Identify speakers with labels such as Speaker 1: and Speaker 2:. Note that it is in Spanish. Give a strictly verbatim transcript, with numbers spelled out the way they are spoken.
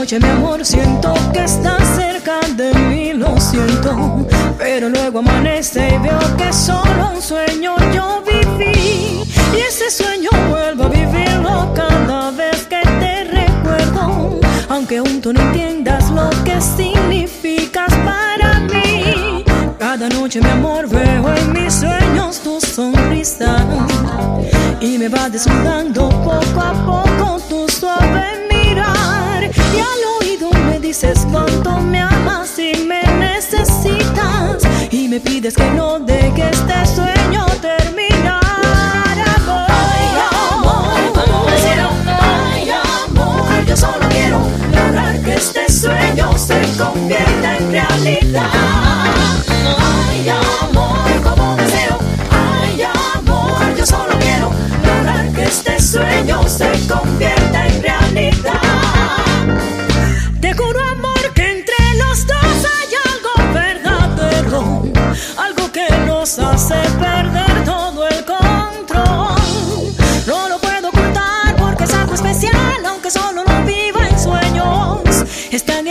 Speaker 1: noche, mi amor, siento que estás cerca de mí, lo siento. Pero luego amanece y veo que solo un sueño yo viví. Y ese sueño vuelvo a vivirlo cada vez que te recuerdo, aunque aún tú no entiendas lo que significas para mí. Cada noche, mi amor, veo en mis sueños tu sonrisa y me va desnudando poco a poco tu suave mirar. Y al oído me dices cuánto me amas y me necesitas, y me pides que no deje este sueño terminar. Ay, amor, como deseo, ay, amor, yo solo quiero lograr que este sueño se convierta en realidad. Ay, amor, como deseo, ay, amor, yo solo quiero lograr que este sueño se convierta en realidad. Te juro, amor, que entre los dos hay algo verdadero, algo que nos hace perder todo el control. No lo puedo ocultar porque es algo especial, aunque solo lo viva en sueños. Es tan